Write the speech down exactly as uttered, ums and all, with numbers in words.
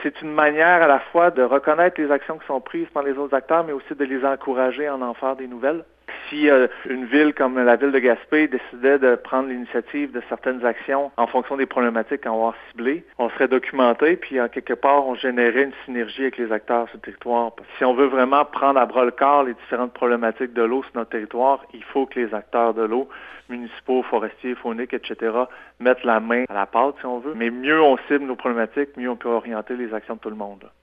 c'est une manière à la fois de reconnaître les actions qui sont prises par les autres acteurs, mais aussi de les encourager à en faire des nouvelles. Si euh, une ville comme la ville de Gaspé décidait de prendre l'initiative de certaines actions en fonction des problématiques qu'on va avoir ciblées, on serait documenté, puis en quelque part, on générait une synergie avec les acteurs sur le territoire. Si on veut vraiment prendre à bras le corps les différentes problématiques de l'eau sur notre territoire, il faut que les acteurs de l'eau, municipaux, forestiers, fauniques, et cetera, mettent la main à la pâte, si on veut. Mais mieux on cible nos problématiques, mieux on peut orienter les actions de tout le monde.